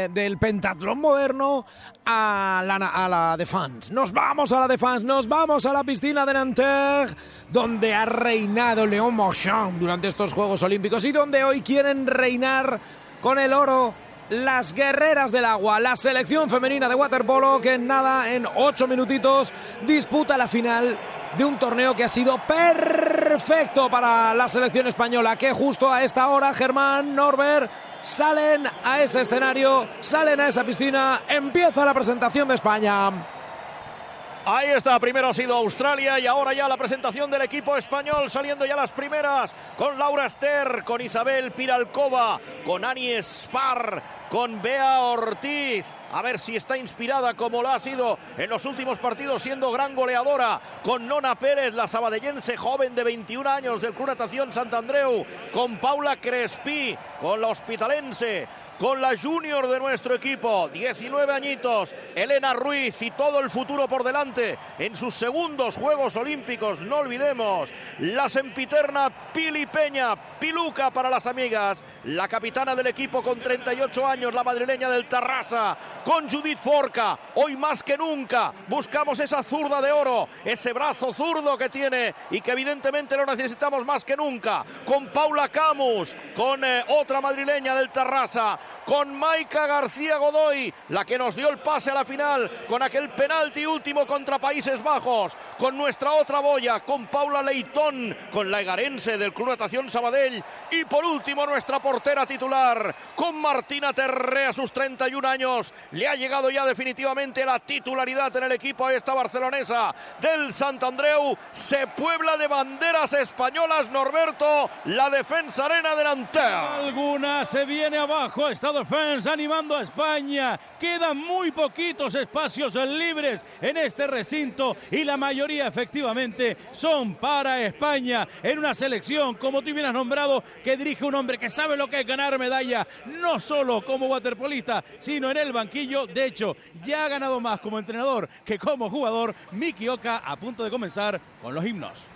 del pentatlón moderno a la Défense. Nos vamos a la Défense, nos vamos a la piscina de Nanterre, donde ha reinado Léon Marchand durante estos Juegos Olímpicos y donde hoy quieren reinar con el oro las guerreras del agua, la selección femenina de waterpolo, que en 8 minutitos disputa la final de un torneo que ha sido perfecto para la selección española, que justo a esta hora, Germán, Norbert, salen a ese escenario, salen a esa piscina, empieza la presentación de España. Ahí está, primero ha sido Australia y ahora ya la presentación del equipo español, saliendo ya las primeras con Laura Ester, con Isabel Piralcova, con Ani Spar, con Bea Ortiz. A ver si está inspirada como lo ha sido en los últimos partidos, siendo gran goleadora, con Nona Pérez, la sabadellense joven de 21 años del Club Natación Sant Andreu, con Paula Crespí, con la hospitalense, con la junior de nuestro equipo, 19 añitos, Elena Ruiz, y todo el futuro por delante en sus segundos Juegos Olímpicos. No olvidemos la sempiterna Pili Peña, Piluca para las amigas, la capitana del equipo con 38 años, la madrileña del Tarrasa, con Judith Forca. Hoy más que nunca buscamos esa zurda de oro, ese brazo zurdo que tiene y que evidentemente lo necesitamos más que nunca, con Paula Camus, con otra madrileña del Tarrasa, con Maika García Godoy, la que nos dio el pase a la final con aquel penalti último contra Países Bajos, con nuestra otra boya, con Paula Leitón, con la egarense del Club Natación Sabadell, y por último nuestra portera titular, con Martina Terré. A sus 31 años le ha llegado ya definitivamente la titularidad en el equipo a esta barcelonesa del Sant Andreu. Se puebla de banderas españolas, Norberto, la Defensa Arena de Nanterre. Alguna se viene abajo, esta Defensa animando a España. Quedan muy poquitos espacios libres en este recinto y la mayoría efectivamente son para España, en una selección, como tú bien has nombrado, que dirige un hombre que sabe lo que es ganar medalla, no solo como waterpolista, sino en el banquillo. De hecho, ya ha ganado más como entrenador que como jugador. Miki Oka, a punto de comenzar con los himnos.